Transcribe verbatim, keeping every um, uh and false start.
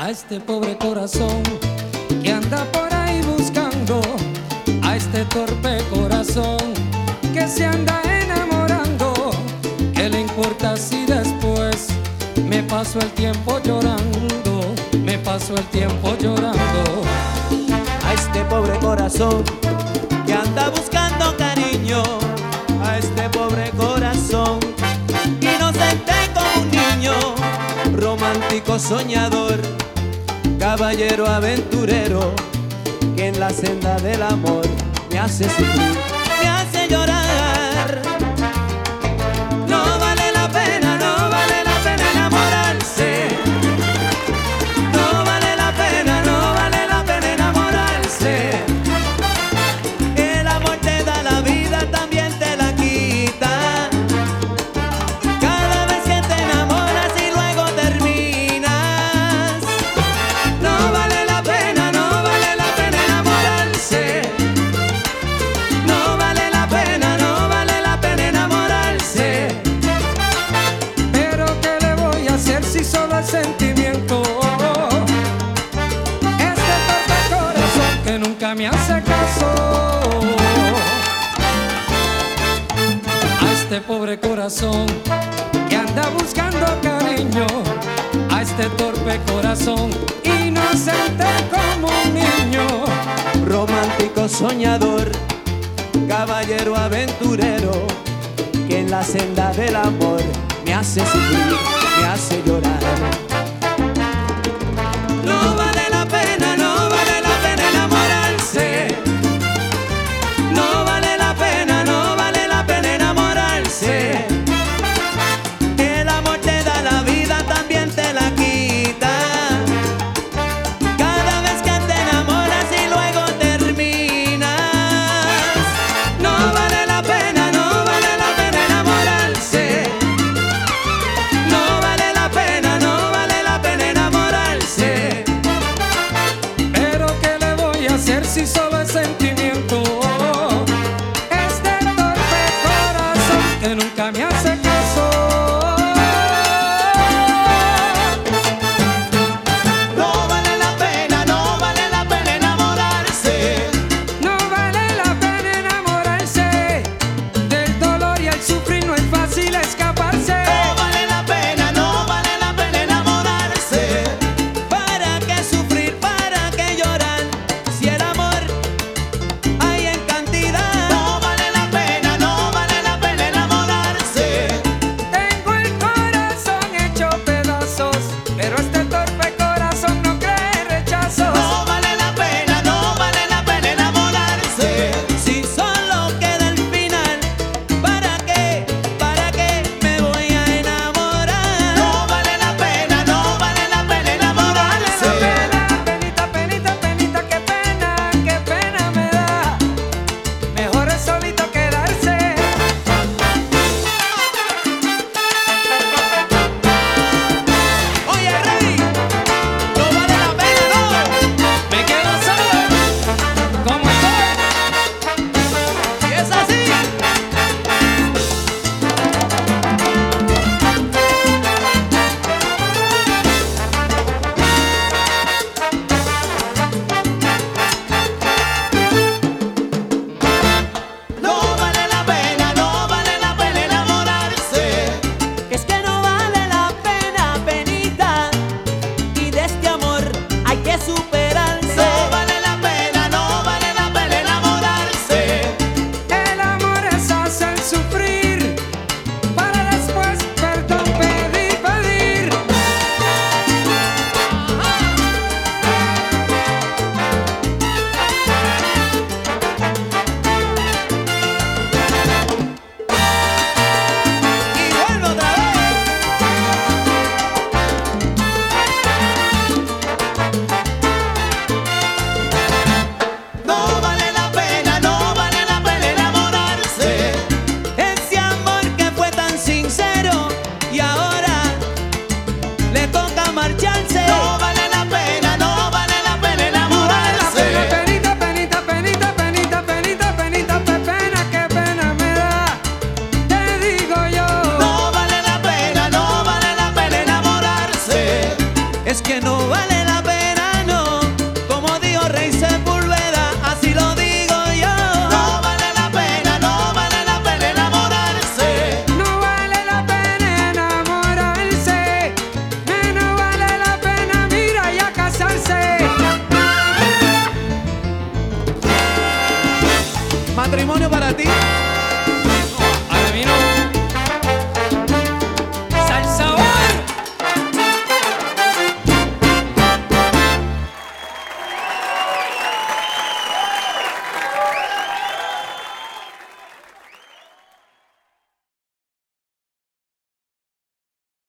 a este pobre corazón que anda por ahí buscando, a este torpe corazón que se anda enamorando. ¿Qué le importa si después me paso el tiempo llorando? Me paso el tiempo llorando. A este pobre corazón que anda buscando cariño, a este pobre corazón inocente como un niño, romántico soñador, caballero aventurero, que en la senda del amor me hace sufrir, me hace llorar. No vale la pena, no vale la pena enamorarse. No vale la pena, no vale la pena enamorarse. El amor te da la vida, también te la quita. Cada vez que te enamoras y luego terminas. No vale la pena, no vale la pena enamorarse. No vale la pena, no vale la pena enamorarse. Pero ¿qué le voy a hacer si solo el sentimiento? Este torpe corazón que nunca me hace caso. A este pobre corazón que anda buscando cariño, a este torpe corazón inocente como un niño, Romántico soñador, caballero aventurero, que en la senda del amor me hace sufrir, me hace llorar. No vale la pena, no vale la pena enamorarse. No vale la pena, no vale la pena enamorarse. El amor te da la vida, también te la quita. Cada vez que te enamoras y luego terminas. No vale la pena, no vale la pena enamorarse. No vale la pena, no vale la pena enamorarse. pero ¿qué le voy a hacer si solo es sentimiento? Este torpe corazón que nunca me hace caso. No vale la pena, no vale la pena enamorarse. No vale la pena enamorarse, del dolor y el sufrir no es fácil escaparse. No vale la pena, no vale la pena enamorarse. ¿Para qué sufrir, para qué llorar? Si el amor hay en cantidad. No vale la pena, no vale la pena enamorarse. Tengo el corazón hecho pedazos, pero este torpe corazón no cree rechazo. No vale la pena, no vale la pena enamorarse. Si solo queda el final, ¿para qué? ¿Para qué me voy a enamorar? No vale la pena, no vale la pena enamorarse. Penita, penita, penita, qué pena, qué pena me da. Mejor es solito quedarse. Oye, Rey, no vale la pena, no. Me quedo solo, como estoy. Si es así. No vale la pena, no vale la pena enamorarse. Es que no vale la pena, penita, y de este amor hay que superarse. No vale la pena, no vale la pena enamorarse. El amor es hacer sufrir, para después perdón pedir, pedir. Y vuelvo otra vez. No vale la pena, no vale la pena enamorarse. Ese amor que fue tan sincero y ahora le toca marcharse. No vale la pena, no vale la pena enamorarse. Penita, penita, penita, penita, penita, penita, qué pena, qué pena me da. Te digo yo. No vale la pena, no vale la pena enamorarse. Es que no vale